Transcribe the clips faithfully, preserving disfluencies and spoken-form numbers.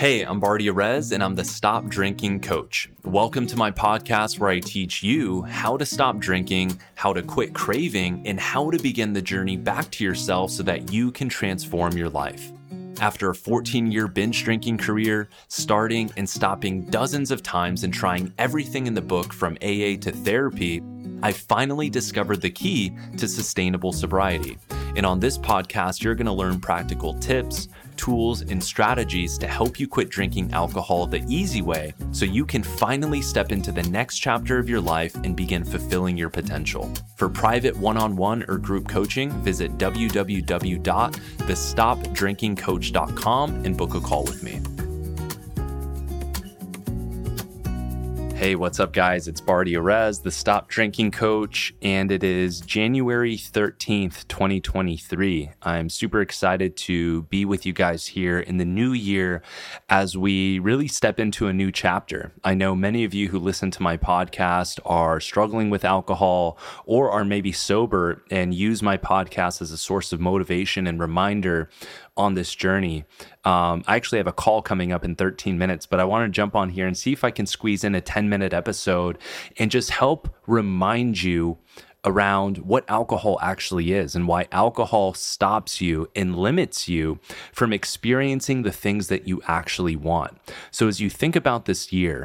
Hey, I'm Barty Arez, and I'm the Stop Drinking Coach. Welcome to my podcast where I teach you how to stop drinking, how to quit craving, and how to begin the journey back to yourself so that you can transform your life. After a fourteen-year binge drinking career, starting and stopping dozens of times and trying everything in the book from A A to therapy, I finally discovered the key to sustainable sobriety. And on this podcast, you're going to learn practical tips, tools, and strategies to help you quit drinking alcohol the easy way so you can finally step into the next chapter of your life and begin fulfilling your potential. For private one-on-one or group coaching, visit w w w dot the stop drinking coach dot com and book a call with me. Hey, what's up, guys? It's Barty Arez, the Stop Drinking Coach, and it is January thirteenth, twenty twenty-three. I'm super excited to be with you guys here in the new year as we really step into a new chapter. I know many of you who listen to my podcast are struggling with alcohol or are maybe sober and use my podcast as a source of motivation and reminder on this journey. Um, I actually have a call coming up in thirteen minutes, but I want to jump on here and see if I can squeeze in a ten minute episode and just help remind you around what alcohol actually is and why alcohol stops you and limits you from experiencing the things that you actually want. So as you think about this year,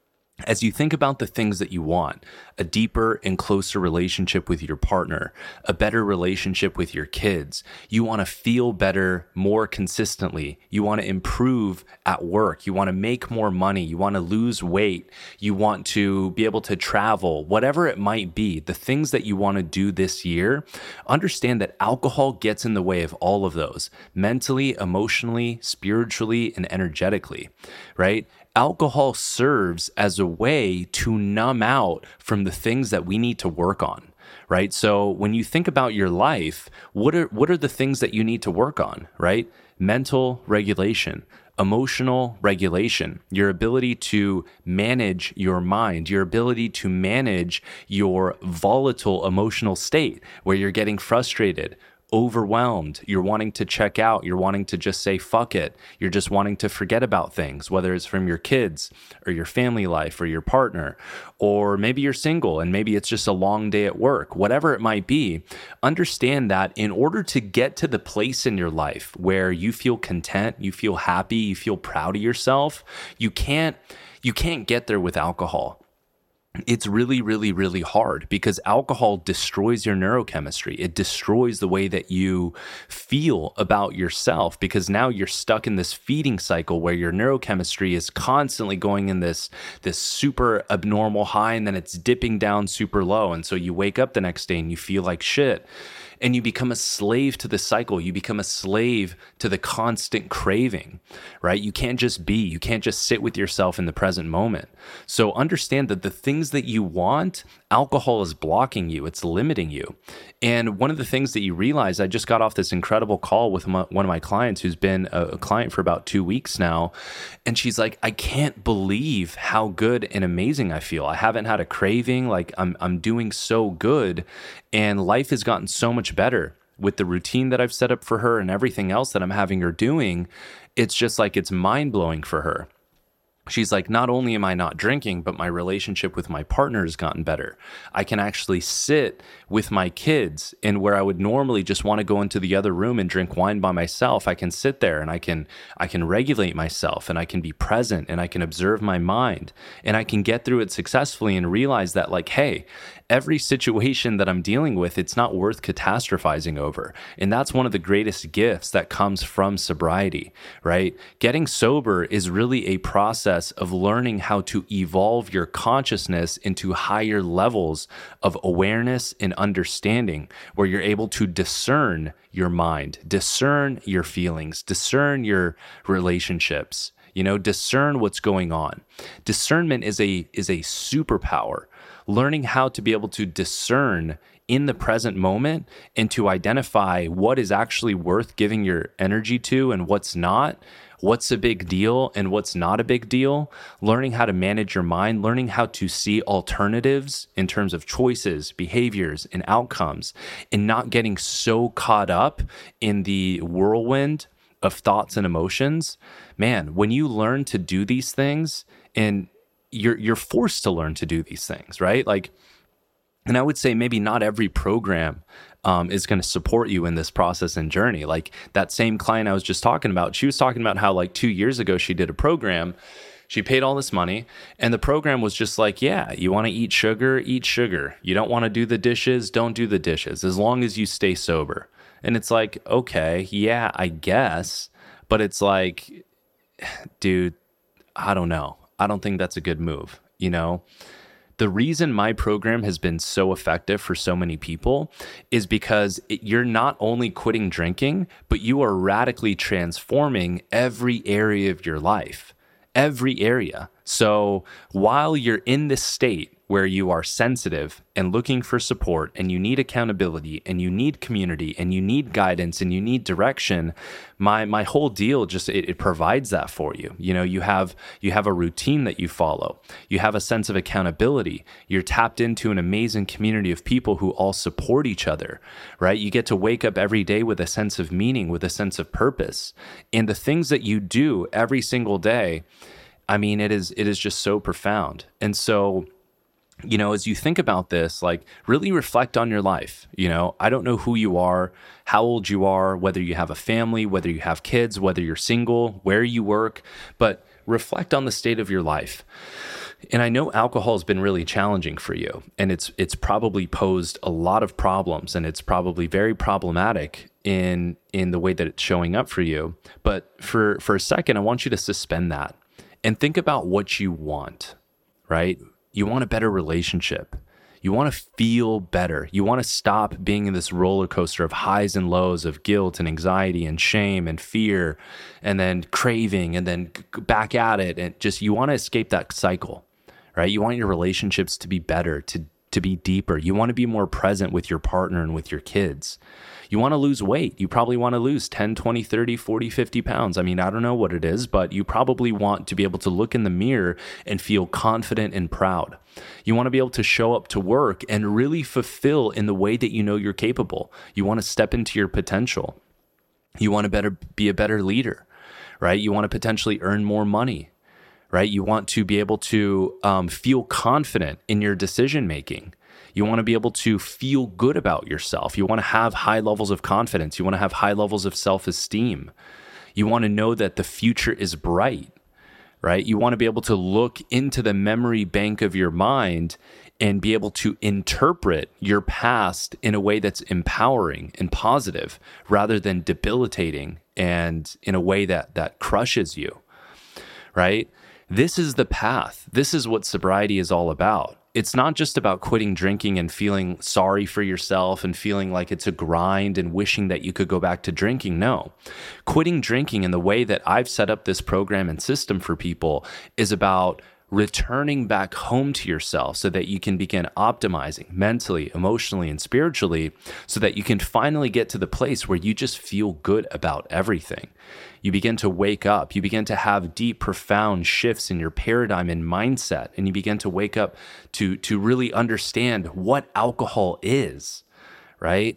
as you think about the things that you want, a deeper and closer relationship with your partner, a better relationship with your kids, you want to feel better more consistently, you want to improve at work, you want to make more money, you want to lose weight, you want to be able to travel, whatever it might be, the things that you want to do this year, understand that alcohol gets in the way of all of those, mentally, emotionally, spiritually, and energetically, right? Alcohol serves as a way to numb out from the things that we need to work on, right? So when you think about your life, what are what are the things that you need to work on, right? Mental regulation, emotional regulation, your ability to manage your mind, your ability to manage your volatile emotional state where you're getting frustrated, overwhelmed, you're wanting to check out, you're wanting to just say, fuck it. You're just wanting to forget about things, whether it's from your kids or your family life or your partner, or maybe you're single and maybe it's just a long day at work, whatever it might be. Understand that in order to get to the place in your life where you feel content, you feel happy, you feel proud of yourself, you can't, you can't get there with alcohol. It's really, really, really hard because alcohol destroys your neurochemistry. It destroys the way that you feel about yourself because now you're stuck in this feeding cycle where your neurochemistry is constantly going in this, this super abnormal high and then it's dipping down super low. And so you wake up the next day and you feel like shit. And you become a slave to the cycle. You become a slave to the constant craving, right? You can't just be, you can't just sit with yourself in the present moment. So understand that the things that you want, alcohol is blocking you, it's limiting you. And one of the things that you realize, I just got off this incredible call with my, one of my clients who's been a, a client for about two weeks now. And she's like, I can't believe how good and amazing I feel. I haven't had a craving, like I'm, I'm doing so good. And life has gotten so much better with the routine that I've set up for her and everything else that I'm having her doing. It's just like, it's mind blowing for her. She's like, not only am I not drinking, but my relationship with my partner has gotten better. I can actually sit with my kids, and where I would normally just want to go into the other room and drink wine by myself, I can sit there and I can I can regulate myself and I can be present and I can observe my mind and I can get through it successfully and realize that, like, hey, every situation that I'm dealing with, it's not worth catastrophizing over. And that's one of the greatest gifts that comes from sobriety, right? Getting sober is really a process of learning how to evolve your consciousness into higher levels of awareness and understanding, where you're able to discern your mind, discern your feelings, discern your relationships, you know, discern what's going on. Discernment is a is a superpower. Learning how to be able to discern in the present moment and to identify what is actually worth giving your energy to and what's not, what's a big deal and what's not a big deal, learning how to manage your mind, learning how to see alternatives in terms of choices, behaviors, and outcomes, and not getting so caught up in the whirlwind of thoughts and emotions, man, when you learn to do these things, and you're you're forced to learn to do these things, right? Like, and I would say maybe not every program um, is going to support you in this process and journey. Like that same client I was just talking about, she was talking about how like two years ago she did a program. She paid all this money, and the program was just like, yeah, you want to eat sugar, eat sugar. You don't want to do the dishes, don't do the dishes, as long as you stay sober. And it's like, okay, yeah, I guess. But it's like, dude, I don't know. I don't think that's a good move, you know? The reason my program has been so effective for so many people is because it, you're not only quitting drinking, but you are radically transforming every area of your life, every area. So while you're in this state where you are sensitive and looking for support, and you need accountability, and you need community, and you need guidance, and you need direction, my my whole deal just it, it provides that for you. You know, you have you have a routine that you follow. You have a sense of accountability. You're tapped into an amazing community of people who all support each other, right? You get to wake up every day with a sense of meaning, with a sense of purpose, and the things that you do every single day, I mean, it is it is just so profound. And so, you know, as you think about this, like really reflect on your life. You know, I don't know who you are, how old you are, whether you have a family, whether you have kids, whether you're single, where you work, but reflect on the state of your life. And I know alcohol has been really challenging for you, and it's it's probably posed a lot of problems, and it's probably very problematic in in the way that it's showing up for you. But for for a second, I want you to suspend that and think about what you want, right? You want a better relationship. You want to feel better. You want to stop being in this roller coaster of highs and lows of guilt and anxiety and shame and fear, and then craving, and then back at it. And just, you want to escape that cycle, right? You want your relationships to be better, to, to be deeper. You want to be more present with your partner and with your kids. You want to lose weight. You probably want to lose ten, twenty, thirty, forty, fifty pounds. I mean, I don't know what it is, but you probably want to be able to look in the mirror and feel confident and proud. You want to be able to show up to work and really fulfill in the way that you know you're capable. You want to step into your potential. You want to better be a better leader, right? You want to potentially earn more money, right? You want to be able to um, feel confident in your decision making. You want to be able to feel good about yourself. You want to have high levels of confidence. You want to have high levels of self-esteem. You want to know that the future is bright, right? You want to be able to look into the memory bank of your mind and be able to interpret your past in a way that's empowering and positive rather than debilitating and in a way that that crushes you, right? This is the path. This is what sobriety is all about. It's not just about quitting drinking and feeling sorry for yourself and feeling like it's a grind and wishing that you could go back to drinking. No, quitting drinking in the way that I've set up this program and system for people is about returning back home to yourself so that you can begin optimizing mentally, emotionally, and spiritually so that you can finally get to the place where you just feel good about everything. You begin to wake up, you begin to have deep, profound shifts in your paradigm and mindset, and you begin to wake up to, to really understand what alcohol is, right?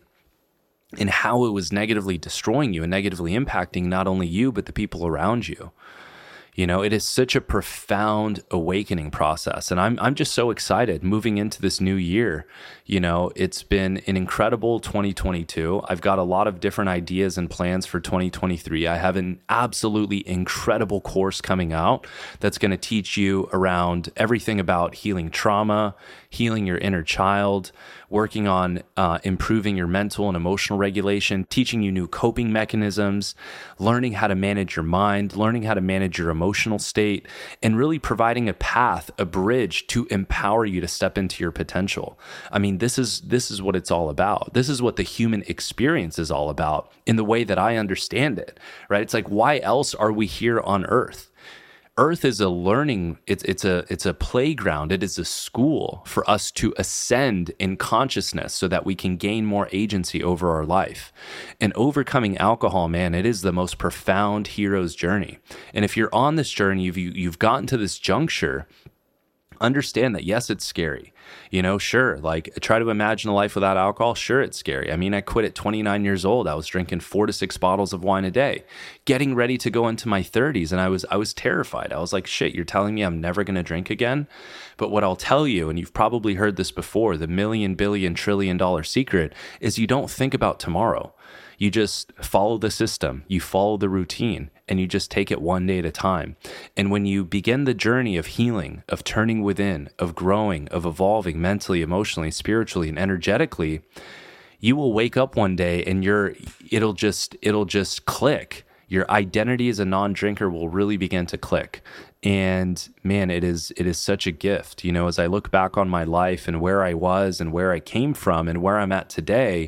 And how it was negatively destroying you and negatively impacting not only you, but the people around you. You know, it is such a profound awakening process. And I'm I'm just so excited moving into this new year. You know, it's been an incredible twenty twenty-two. I've got a lot of different ideas and plans for twenty twenty-three. I have an absolutely incredible course coming out that's going to teach you around everything about healing trauma, healing your inner child, working on uh, improving your mental and emotional regulation, teaching you new coping mechanisms, learning how to manage your mind, learning how to manage your emotional state, and really providing a path, a bridge to empower you to step into your potential. I mean, this is this is what it's all about. This is what the human experience is all about in the way that I understand it, right? It's like, why else are we here on Earth? Earth is a learning, it's it's a it's a playground, it is a school for us to ascend in consciousness so that we can gain more agency over our life. And overcoming alcohol, man, it is the most profound hero's journey. And if you're on this journey, you've, you've gotten to this juncture, understand that yes, it's scary. You know, sure, like try to imagine a life without alcohol. Sure, it's scary. I mean, I quit at twenty-nine years old. I was drinking four to six bottles of wine a day, getting ready to go into my thirties. And I was, I was terrified. I was like, shit, you're telling me I'm never going to drink again? But what I'll tell you, and you've probably heard this before, the million, billion, trillion dollar secret is you don't think about tomorrow. You just follow the system, you follow the routine, and you just take it one day at a time. And when you begin the journey of healing, of turning within, of growing, of evolving mentally, emotionally, spiritually, and energetically, you will wake up one day and you're, it'll just, it'll just click. Your identity as a non-drinker will really begin to click. And man, it is, it is such a gift. You know, as I look back on my life and where I was and where I came from and where I'm at today,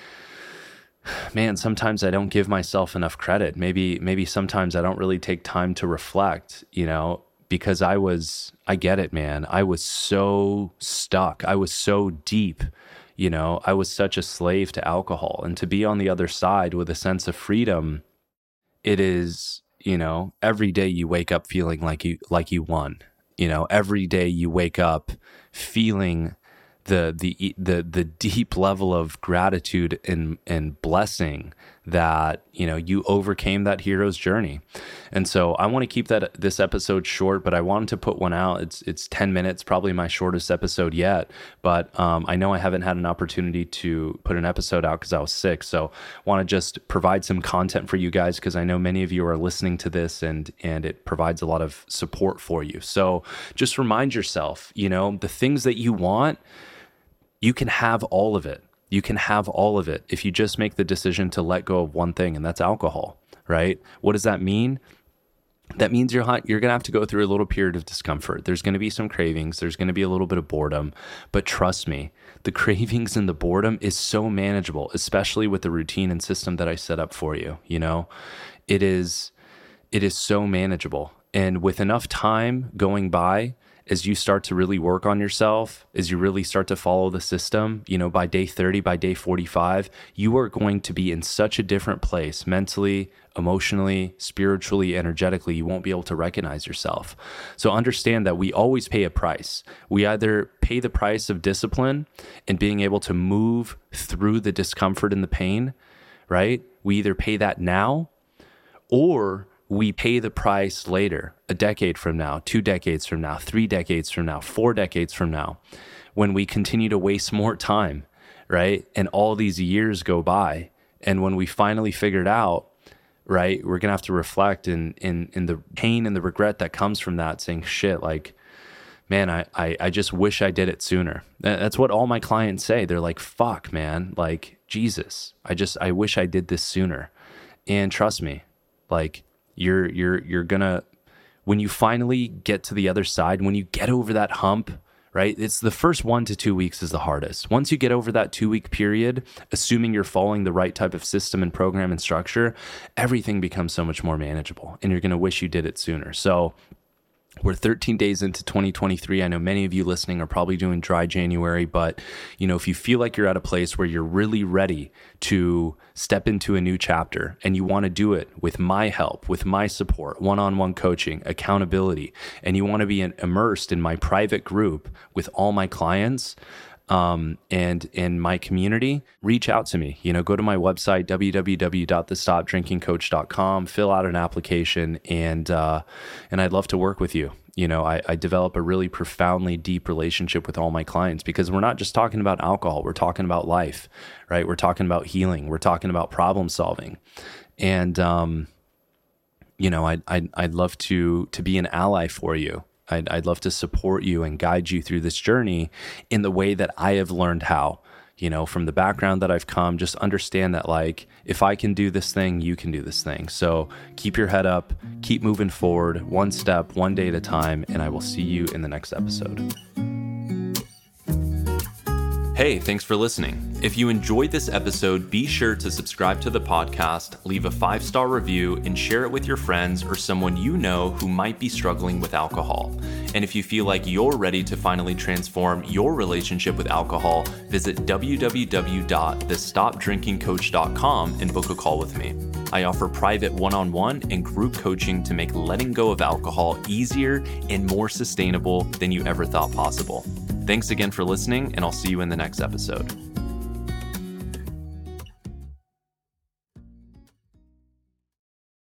man, sometimes I don't give myself enough credit. Maybe, maybe sometimes I don't really take time to reflect, you know, because I was, I get it, man. I was so stuck. I was so deep, you know, I was such a slave to alcohol. And to be on the other side with a sense of freedom, it is, you know, every day you wake up feeling like you, like you won, you know, every day you wake up feeling the the the the deep level of gratitude and and blessing that, you know, you overcame that hero's journey. And so I want to keep that this episode short, but I wanted to put one out. It's it's ten minutes, probably my shortest episode yet. But um, I know I haven't had an opportunity to put an episode out because I was sick. So want to just provide some content for you guys because I know many of you are listening to this and and it provides a lot of support for you. So just remind yourself, you know, the things that you want, you can have all of it. You can have all of it if you just make the decision to let go of one thing, and that's alcohol, right? What does that mean? That means you're hot, you're going to have to go through a little period of discomfort. There's going to be some cravings. There's going to be a little bit of boredom. But trust me, the cravings and the boredom is so manageable, especially with the routine and system that I set up for you. You know, it is, it is so manageable. And with enough time going by, as you start to really work on yourself, as you really start to follow the system, you know, by day thirty, by day forty-five, you are going to be in such a different place mentally, emotionally, spiritually, energetically. You won't be able to recognize yourself. So understand that we always pay a price. We either pay the price of discipline and being able to move through the discomfort and the pain, right? We either pay that now, or we pay the price later, a decade from now, two decades from now, three decades from now, four decades from now, when we continue to waste more time, right? And all these years go by. And when we finally figure it out, right, we're going to have to reflect in, in, in the pain and the regret that comes from that, saying, shit, like, man, I, I, I just wish I did it sooner. That's what all my clients say. They're like, fuck, man, like, Jesus, I just, I wish I did this sooner. And trust me, like, You're you're you're gonna, when you finally get to the other side, when you get over that hump, right? It's the first one to two weeks is the hardest. Once you get over that two week period, assuming you're following the right type of system and program and structure, everything becomes so much more manageable, and you're gonna wish you did it sooner. So we're thirteen days into twenty twenty-three. I know many of you listening are probably doing dry January, but you know, if you feel like you're at a place where you're really ready to step into a new chapter and you want to do it with my help, with my support, one-on-one coaching, accountability, and you want to be in, immersed in my private group with all my clients, um, and in my community, reach out to me. You know, go to my website, w w w dot the stop drinking coach dot com, fill out an application, and, uh, and I'd love to work with you. You know, I, I develop a really profoundly deep relationship with all my clients because we're not just talking about alcohol. We're talking about life, right? We're talking about healing. We're talking about problem solving. And, um, you know, I'd, I'd, I'd love to, to be an ally for you. I'd, I'd love to support you and guide you through this journey in the way that I have learned how, you know, from the background that I've come. Just understand that, like, if I can do this thing, you can do this thing. So keep your head up, keep moving forward, one step, one day at a time, and I will see you in the next episode. Hey, thanks for listening. If you enjoyed this episode, be sure to subscribe to the podcast, leave a five-star review, and share it with your friends or someone you know who might be struggling with alcohol. And if you feel like you're ready to finally transform your relationship with alcohol, visit w w w dot the stop drinking coach dot com and book a call with me. I offer private one-on-one and group coaching to make letting go of alcohol easier and more sustainable than you ever thought possible. Thanks again for listening, and I'll see you in the next episode.